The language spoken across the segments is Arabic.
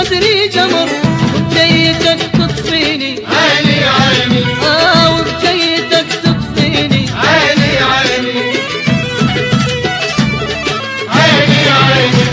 صدري جمر وبديتك تطفيني عيني عيني وبديتك تطفيني عيني عيني عيني عيني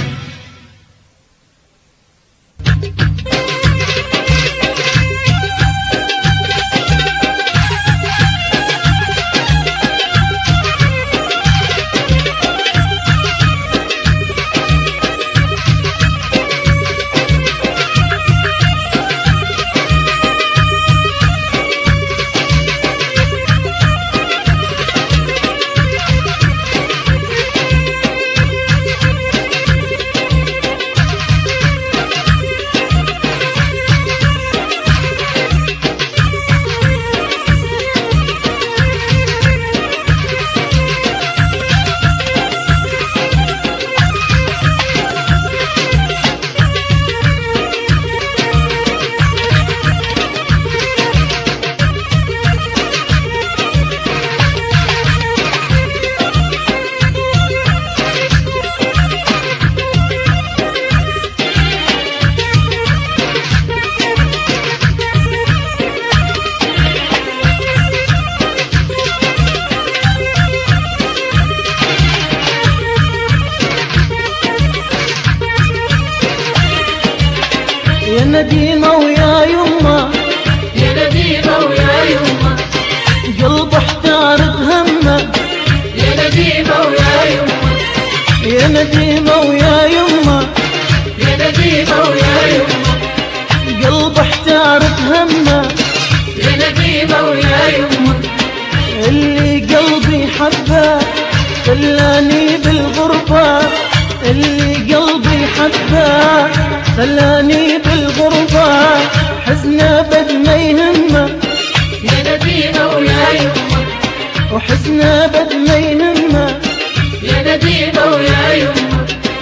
يا نديمة ويا يمه يا نديمة ويا يمه قلب احتار بهمه يا نديمة ويا يمه يا نديمة ويا يمه يا نديمة ويا يمه قلب احتار بهمه يا نديمة ويا يمه اللي قلبي حبه خلاني بالغربة اللي قلبي حبه خلاني بالغربة حزنه بد ما يهمه يا نديمة ويا يمه وحزنه بد ما يهمه يا نديمة ويا يمه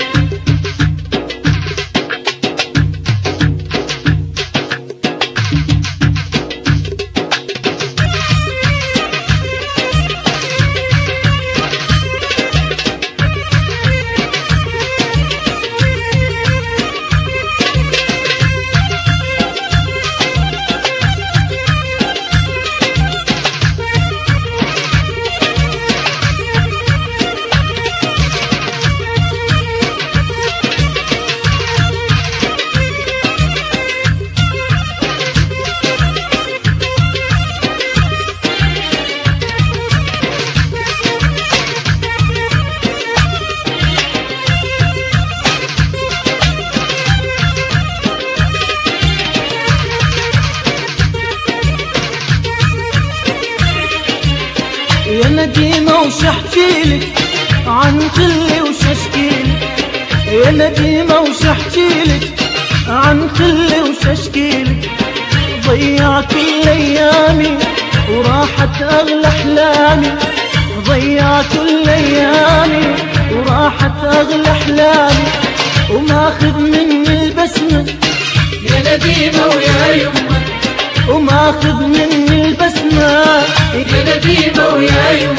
يا نديمة وش احكيلك عن خلي وش اشكيلك يا نديمة وش احكيلك عن خلي وش اشكيلك ضيعت كل ايامي وراحت اغلى احلامي ضيعت كل ايامي وراحت اغلى احلامي وماخذ مني البسمة يا نديمة ويا يمه وماخذ مني البسمة يا نديمة ويا يمه